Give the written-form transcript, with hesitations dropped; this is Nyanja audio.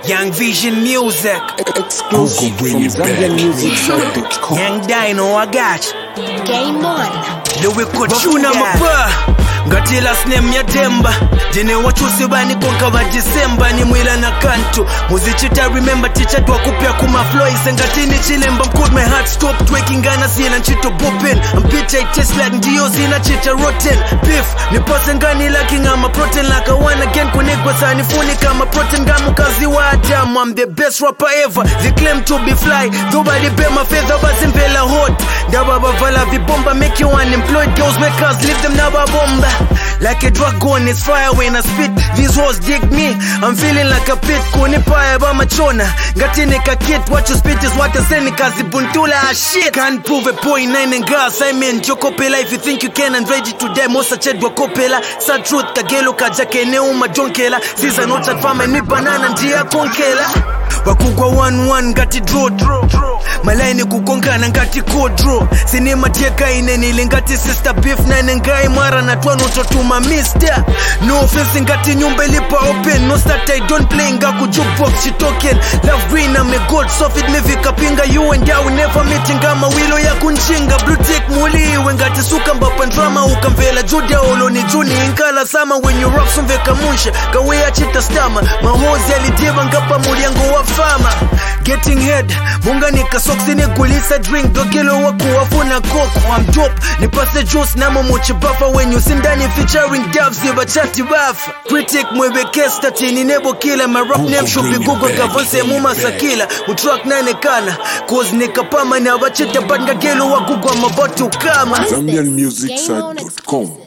Young Vision Music. Exclusive from ZambianMusicSite.com. Young Dino, I got you. Game on. Louis Kochuna mapa ngatila snem ya temba jene wachusi bani konka wa Disemba ni mwila na kanto muzichita remember teacher dwa kupya kuma flow isengatini chilemba mkud my heart stop twerking gana sila nchito bupen I'm bitter it tastes like ndiyo zina chita rotten beef ni pose ngani laki ngama protein like I want again kunekwa sani funi kama protein gamu kazi wa adamu I'm the best rapper ever they claim to be fly nobody pay my feather bazimpela hot ndaba bavala vibomba make you unemployed girls make us leave them now bomba like a drug on it's fire when I spit these walls dig me I'm feeling like a pit kunipaya ba machona ngatine ka kit what you spit is what I say nikazi buntula shit can't prove a point 9 and gas I mean jokopela if you think you can and ready to die mosa chedwa kopela sa truth kagelo kajake neuma jonkela sisa not at farm and banana ndia konkela wakugwa 1-1 ngati draw malaini kukongana ngati code draw sinema tieka inenile ngati sister beef nane ngai mara na twano totuma mister no offense ngati nyumba lipa open no start I don't play ngaku jukebox she token love green I'm a god soft it me kapinga you and I will never meeting kama wilo ya kunchinga blue tick muliwe ngati suka mbapa drama ukamvela juda olo ni juni inkala sama when you rock some veka munsha kawe achita stama mahozi alidiva ngapa muliango wa fama getting head munga nika socks ni gulisa drink dogelo waku wafuna coke I'm dope ni passe juice na mochi buffer when you sindani featuring dubs ziba chati bafa critic mwebe kesta tini nebo killer my rap name should be google kavonse muma sakila utrack nane kana cause nikapama na wachita banga gelo wakugwa mabatu kama ZambianMusicSite.com.